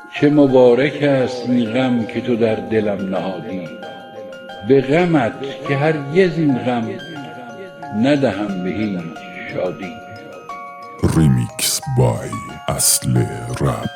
چه مبارک است این غم که تو در دلم نهادی، به غمت که هرگز این غم ندهم به هیچ شادی. ریمیکس بای اصل رپ.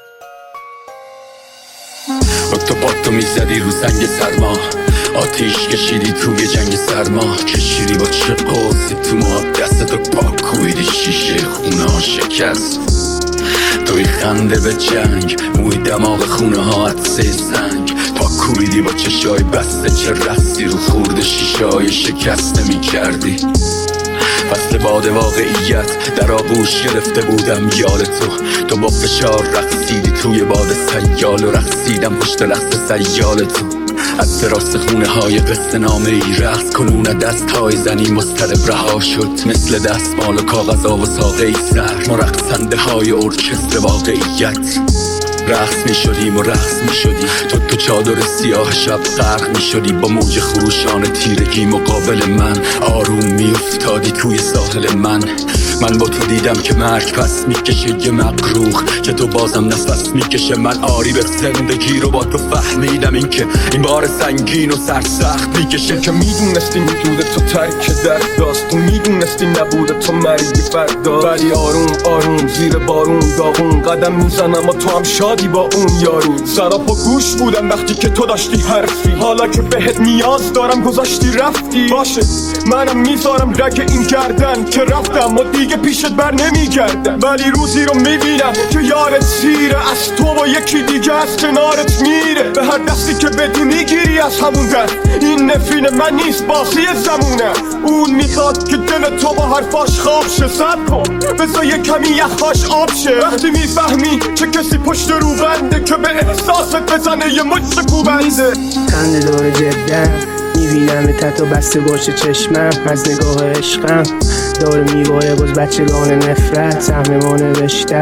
تو پاتو میزدی رو سنگ سرما، آتیش کشیدی توی جنگ سرما، کشیدی با چه قوسی تو ما، دستتو پاک کویدی شیشه خونه ها شکست. توی خنده به جنگ، موی دماغ خونه ها عطسه سنگ، پاک کویدی با چشای بسته، چه رستی رو خورد شیشه های شکسته می کردی. فصل باد واقعیت در آغوش گرفته بودم یار تو با فشار رقصیدی توی باد سیال و رقصیدم پشت رقص سیال تو. از تراس خونه های قصه نامه ای رقص کنون دست های زنی مضطرب رها شد، مثل دستمال و کاغذا و ساقه ای سر ما رقصنده های ارکستر واقعیت. رقص می شدیم و رقص می شدی تو چادر سیاه شب غرق می شدی، با موج خروشان تیرگی مقابل من آروم می افتادی توی ساحل من با تو دیدم که مرگ پس می کشه یه مقروخ، که تو بازم نفس می کشه. من آری به زندگی رو با تو فهمیدم این که این بار سنگین و سرسخت می کشه. که می دونستی وجود تو ترک درد داست، تو می دونستی نبود تو مرگی فردا، ولی آروم آروم زیر بارون داغون قدم می زنم و تو هم شادی با اون یارو. سراپا گوش بودم وقتی که تو داشتی حرفی، حالا که بهت نیاز دارم گذاشتی رفتی. باشه منم میذارم رگ این گردن که رفتم و دیگه پیشت بر نمیگردم، ولی روزی رو میبینم که یارت سیره از تو و یکی دیگه از کنارت میره. به هر دستی که بدی میگیری از همون دست، این نفرین من نیست بازی زمونه. اون میخواد که دل تو با حرفاش خواب شه. صبر کن بذار یه کمی یخاش آب شه، وقتی میفهمی چه کسی پشت رو بنده که به احساست بزنه یه مچ کوبنده. خنده داره جدن میبینم تحت و بسته باشه چشمم، از نگاه عشقم داره میباره باز بچگان نفرت، سهم ما نوشته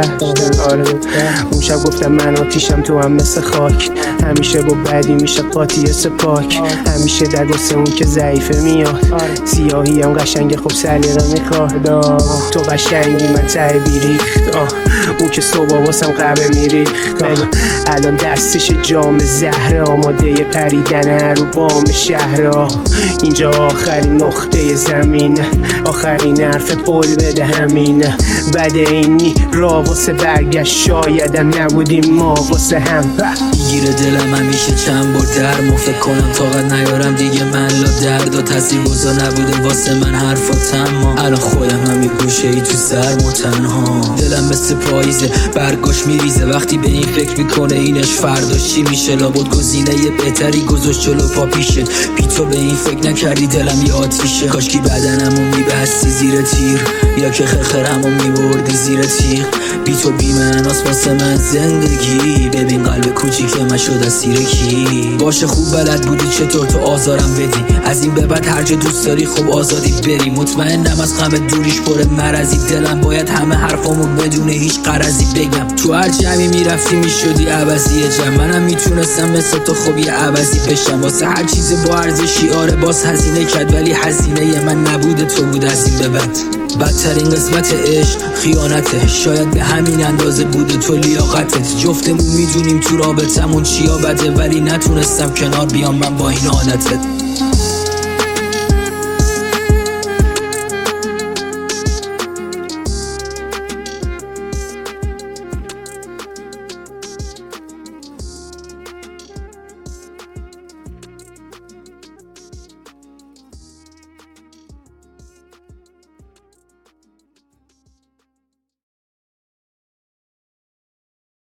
اون شب گفتم من آتیشم تو هم مثل خاک، همیشه با بدی میشه قاطی سپاک، همیشه در واسه اون که ضعیفه میاد، سیاهی هم قشنگه خب سلیقه میخواد. تو قشنگی من ته بیریخت، اون که صبح واسم قهوه میریخت، الان دستش جام زهره آماده پریدن رو بام شهر. اینجا آخرین نقطه زمین، آخرین حرف قول بده همین، بعد اینی را واسه برگشت شایدم نبودیم ما واسه هم. گیره دلم همیشه چند بار درمو فکر کنم طاقت نیارم دیگه من لا درد و تاثیرگذار نبوده واسه من حرفاتم، الان خودم همین گوشه ای تو سرم و تنها. دلم مثل پاییزه برگاش میریزه وقتی به این فکر میکنه اینش فرداش چی میشه، لابد گزینه یه بهتری گذاشت جلو پا پیشه. بی تو به این فکر نکردی دلم یه آتیشه، کاشکی بدنمو میبستی زیر تیر یا که خرخرمو میبردی زیر تیغ. بی تو بی معناست واسه من زندگی، ببین قلب کوچیک من شد اسیر کی. باشه خوب بلد بودی چطور تو آزارم بدی، از این به بعد هر جا دوست داری خوب آزادی بری. مطمئنم از غم دوریش پر مرضی، دلم باید همه حرفامو بدون هیچ غرضی بگم. تو هر جمعی میرفتی میشدی عوضی جمع، منم میتونستم مثل تو خوب یه عوضی بشم. واسه هر چیز با ارزشی آره باز هزینه کرد، ولی هزینه من نبوده تو بود از این به بعد. بدترین قسمت عشق خیانته، شاید به همین اندازه بوده تو لیاقتت. جفتمون میدونیم تو رابطمون چیا بده، ولی نتونستم کنار بیام من با این حالتت.